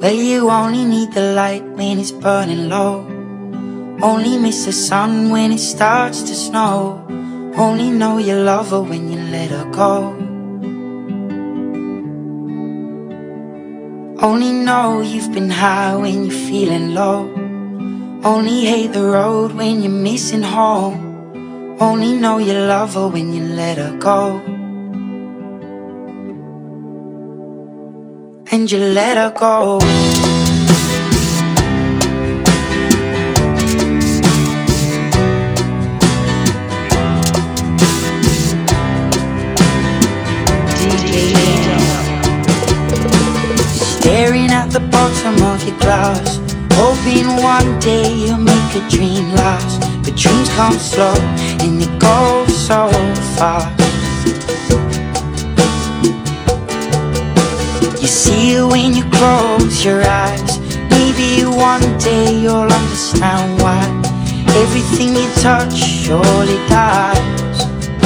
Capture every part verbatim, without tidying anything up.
Well, you only need the light when it's burning low. Only miss the sun when it starts to snow. Only know you love her when you let her go. Only know you've been high when you're feeling low. Only hate the road when you're missing home. Only know you love her when you let her go. And you let her go. Staring at the bottom of your glass, hoping one day you'll make a dream last. But dreams come slow and they go so fast. You see it when you close your eyes. Maybe one day you'll understand why everything you touch surely dies.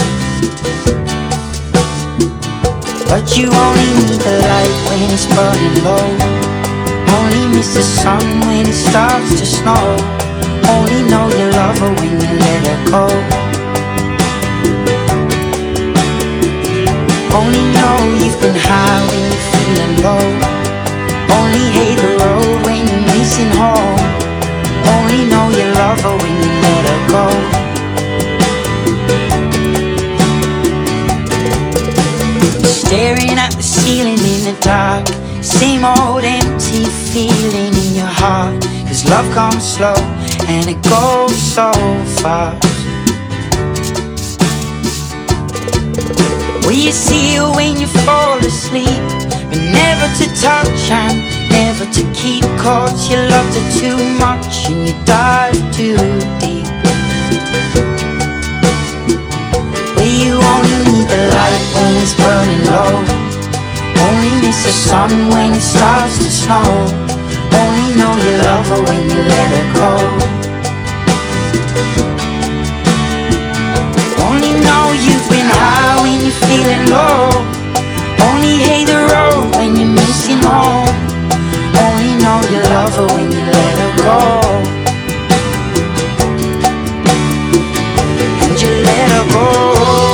But you only need the light when it's burning low. Only miss the sun when it starts to snow. Only know you love her when you let her go. Only know you've been high when you're feeling low. Only hate the road when you're missing home. Only know you love her when you let her go. Staring at the ceiling in the dark, same old empty feeling in your heart. Cause love comes slow and it goes so fast. Well, you see it when you fall asleep, but never to touch and never to keep. Cause you loved her too much and you dive too deep. Well, you only need the light when it's burning low. Only miss the sun when it starts to snow. Only know you love her when you let her go. Only know you've been high when you're feeling low. Only hate the road when you're missing home. Only know you love her when you let her go. And you let her go.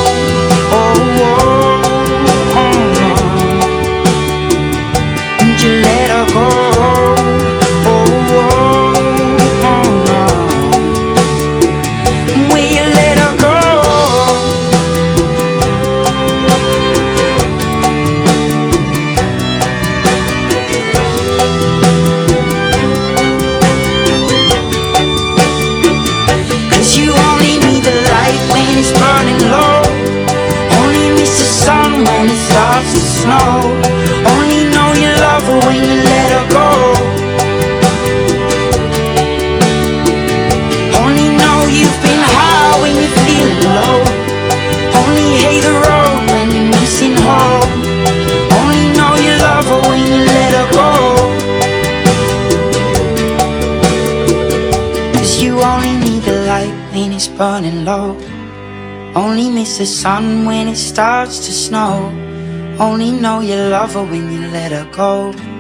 You let her go. Oh, oh, oh, oh. Will you let her go? Cause you only need the light when it's burning low. Only miss the sun when it starts to snow. Only know you love her when you let her go. Only know you've been high when you're feeling low. Only hate the road when you're missing home. Only know you love her when you let her go. Cause you only need the light when it's burning low. Only miss the sun when it starts to snow. Only know you love her when you let her go.